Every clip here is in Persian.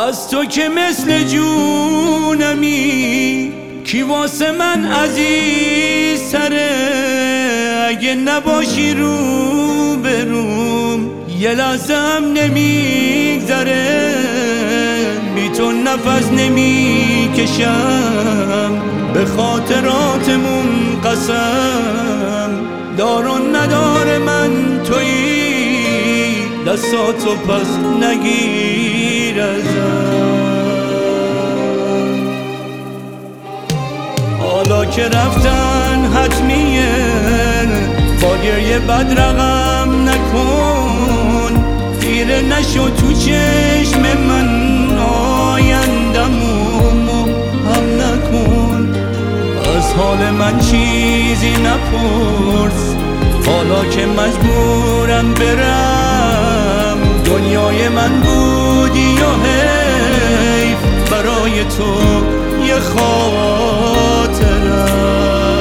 از تو که مثل جونمی کی واسه من عزیز تره، اگه نباشی رو بروم یه لحظه هم نمیگذره، بی تو نفس نمیکشم، به خاطراتمون قسم دار و ندار من تویی، دستاتو پس نگیر ازم. حالا که رفتن حتمیه با گریه بد رقم نکن، خیره نشو تو چشم من، آیندمو مبهم نکن، از حال من چیزی نپرس، حالا که مجبورم برم، دنیای من بودی یا حیف برای تو یه خاطرم.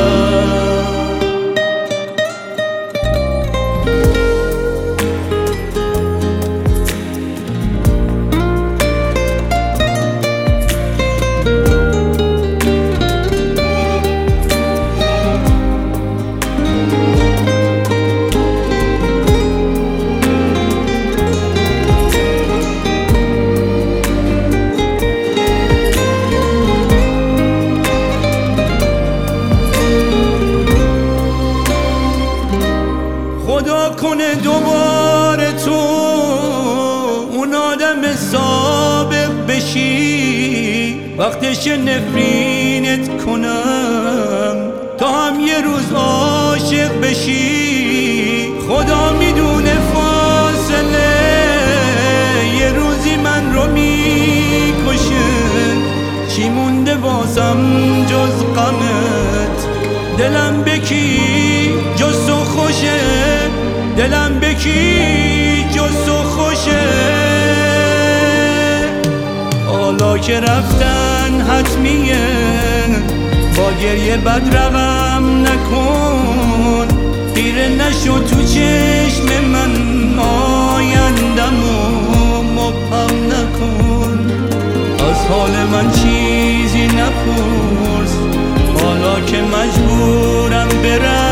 خدا کنه دوباره تو اون آدم سابق بشی، وقتش نفرینت کنم تا هم یه روز عاشق بشی. خدا میدونه فاصله یه روزی من رو میکشه، چی مونده واسم جز غمت، دلم بکی جز تو خوشه، دلم بکی جز تو خوشه. حالا که رفتن حتمیه با گریه بد رقم نکن، خیره نشو تو چشم من، آیندمو مبهم نکن، از حال من چیزی نپرس، حالا که مجبورم برم،